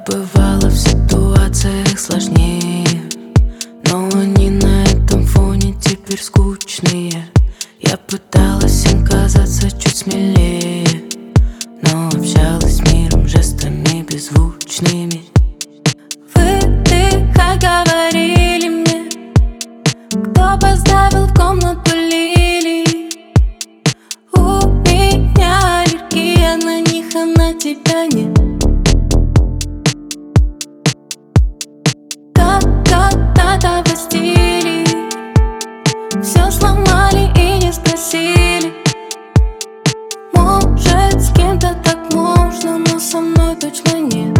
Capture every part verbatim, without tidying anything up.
бывала в ситуациях сложнее, но они на этом фоне теперь скучные. Я пыталась им казаться чуть смелее, но общалась с миром жестами беззвучными. Выдыхай, говорили мне, кто поставил в комнату лилии. У меня аллергия на них, а на тебя нет. Когда-то в стиле все сломали и не спросили. Может, с кем-то так можно, но со мной точно нет.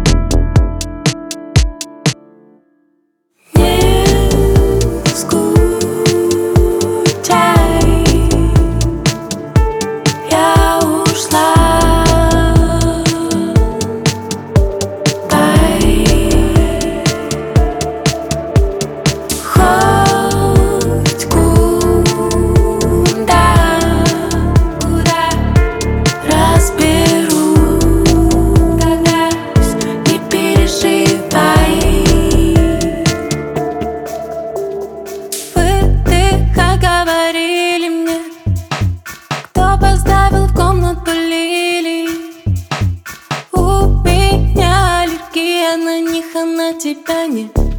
Говорили мне, кто поставил в комнату лилии. У меня аллергия на них, а на тебя нет.